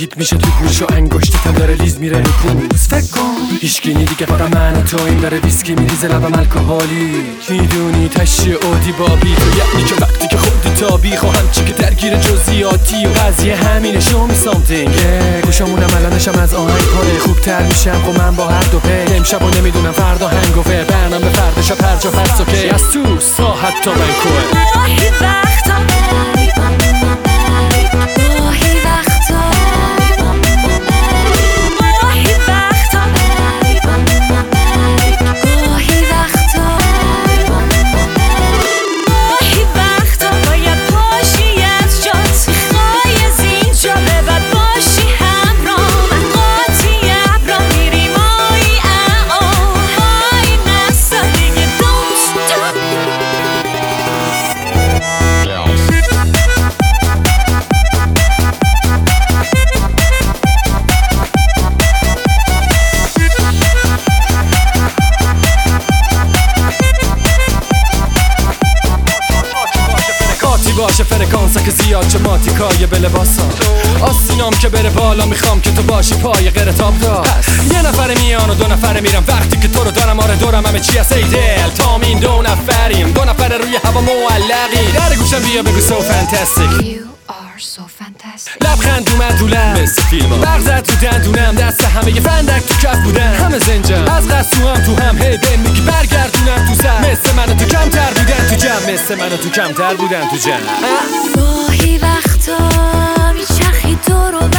هیت میشه تو گوش و انگشتتم داره لیز میره رو پوز. فکر کن هیچکی نی دیگه فقط من و تو، این داره ویسکی میریزه لبم الکلی. میدونی تشی اودی بابی تو یعنی که وقتی که خودی تابی خواهم چی که درگیر جزئیاتی و قضیه همینه. show me something گوشامونم الانشم از آهنگ پاره. خوبتر میشم خب من با هر دو پی. امشب و نمیدونم فردا هنگوور برنامه فردا شب هر جا فرس اوکی. از تو ساحت تا بنکوه باشه فرکانسا که زیاد چه ماتیکای به لباسا. آستینام که بره بالا میخوام که تو باشی پای غیر تاب دار. یه نفر میان و دو نفر میرم وقتی که تو رو دارم. آره دورم همه چی هست ای دل تامین دو نفریم. دو نفر روی هوا معلقی. در گوشم بیا بگو so fantastic. لبخند اومد تو لب مثل فیلم ها. مغزت تو دندونم دست همه یه فندک تو کف بودن. همه زنجم از قصو هم تو هم هی بین میگی برگردونم تو سر. مثل منو تو کمتر بودن تو جمع. مثل منو تو کمتر بودن تو جمع. گاهی وقتا میچرخی تو رو